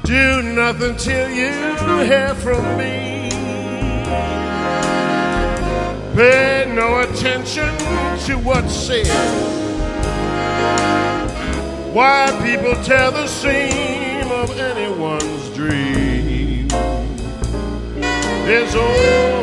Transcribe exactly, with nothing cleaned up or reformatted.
Do nothing till you hear from me. Pay no attention to what's said. Why people tear the seam of anyone's dream is all